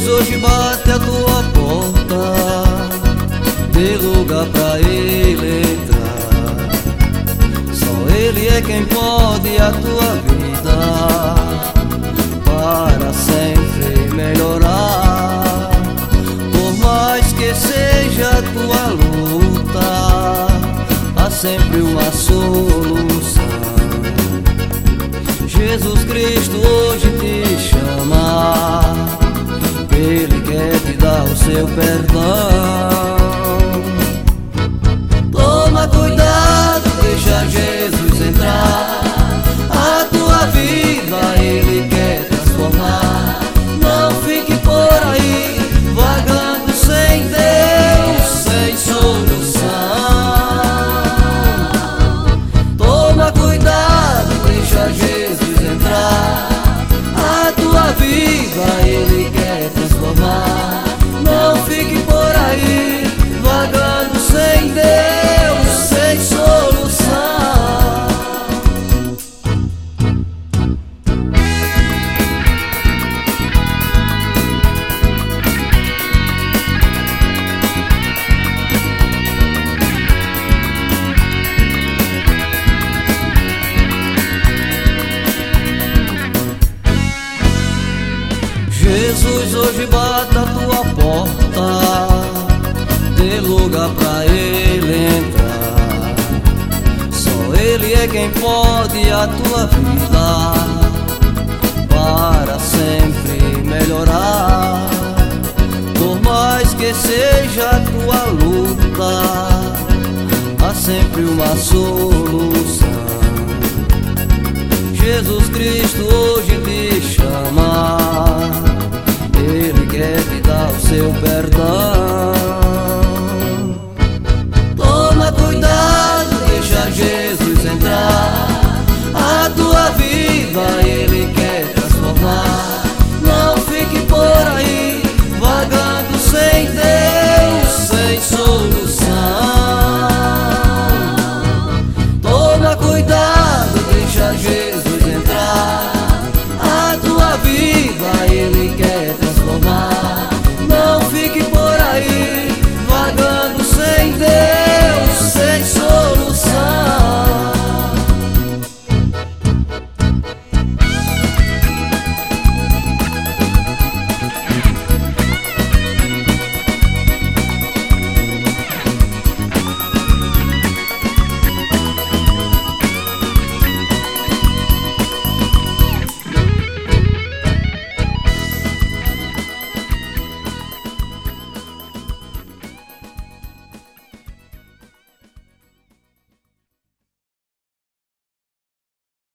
Jesus hoje bate a tua porta, dê lugar pra Ele entrar. Só Ele é quem pode a tua vida para sempre melhorar. Por mais que seja a tua luta, há sempre uma solução. Jesus Cristo hoje te chama, Ele quer te dar o seu perdão. Toma cuidado, deixa Jesus entrar. A tua vida Ele quer transformar. Não fique por aí vagando sem Deus, sem solução. Toma cuidado, deixa Jesus entrar. A tua vida Ele quer transformar. Não fique por aí vagando sem Deus, sem solução. Jesus hoje bate a tua porta, dê lugar pra Ele entrar. Só Ele é quem pode a tua vida para sempre melhorar. Por mais que seja a tua luta, há sempre uma solução. Jesus Cristo